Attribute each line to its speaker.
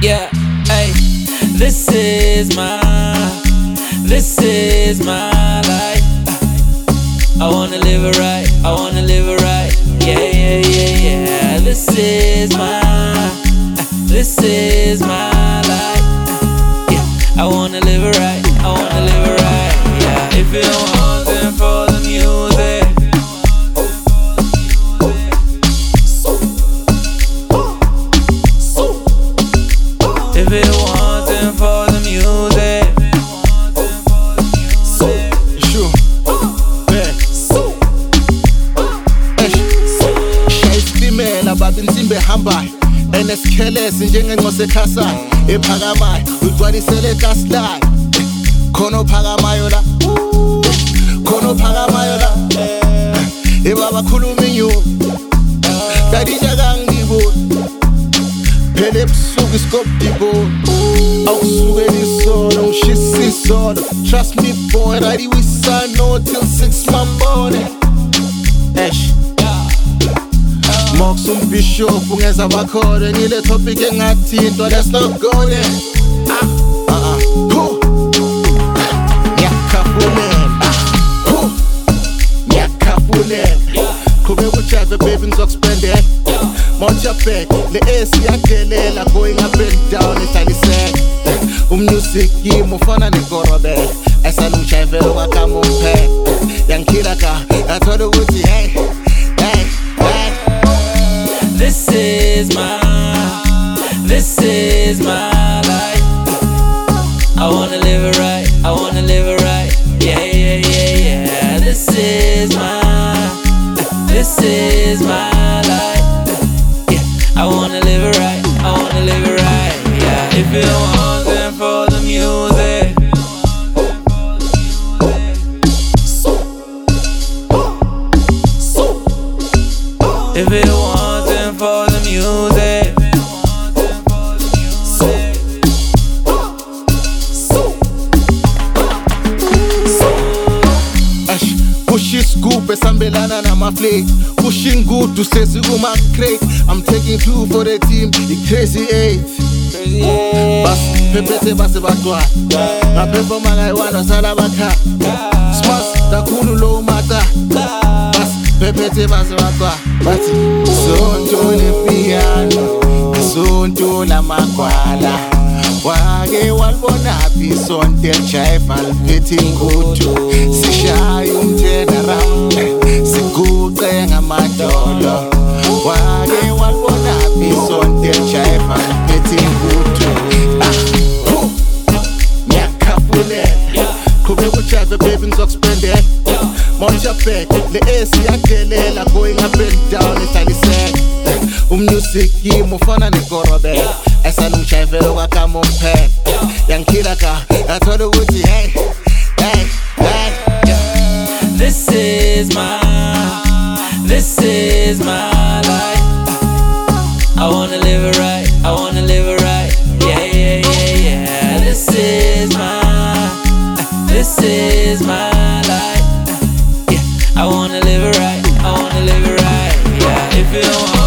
Speaker 1: Yeah, hey, this is my life. I wanna live it right, I wanna live it right. Yeah, yeah, yeah, yeah. This is my life. Yeah, I wanna live it right, I wanna live it right. Yeah, if you want them for the music. If it wasn't for the music.
Speaker 2: Sure. Yeah. Shayistimela babinsimbe hambayo enesikhelesi njengenxosa ekhasayo ephakamayo ugcwalisele kaslayo khona ophakamayo la khona ophakamayo la ebaba khuluma inyuku kadija kangiboni phela ebusuku isikobdiboni awusukela isono ngishisa isono trust me boy radi wisano till 6 mambone Mox umbishop ungeza bakhona ngile topic engathintwa let's not go there ngiyakhafulela qhubeka ujayive baby ngizokuspendela Moja back, le AC yadelela going up and down ihlaliseka Music yimi ufana nekorobela esalungijayivela okwakama umphela yangikhila ka yathola ukuthi hey
Speaker 1: This is my life. I wanna live it right, I wanna live it right. Yeah, yeah, yeah, yeah. This is my life. Yeah, I wanna live it right, I wanna live it right. Yeah, if it wasn't for the music. If it wasn't for the music.
Speaker 2: Push scoop esambelana namaflake pushing good to sesi kuma-crate I'm taking 2 for the team i-crazy 8 bas phephethe base bagcwala ngaphefoma ngayi-1 wasala bakhala smas kakhulu low mata bas phephethe base bagcwala bathi sonto lepiano sonto lamagwala wake walibonaphi isonto elijayiva liphethe ingudu sishaya umthena round siguqe ngamadolo wake walibonaphi isonto elijayiva liphethe ingudu ngiyakhafulela qhubeka ujayive baby ngizokuspendela Moja back, le AC yadelela going up and down ihlaliseka Music yimi ufana nekorobela esalungijayivela okwakama umphela yangikhila ka yathola ukuthi hey
Speaker 1: This is my life. I wanna live it right, I wanna live it right. Yeah, yeah, yeah, yeah. This is my life. Yeah, I wanna live it right, I wanna live it right. Yeah, if you want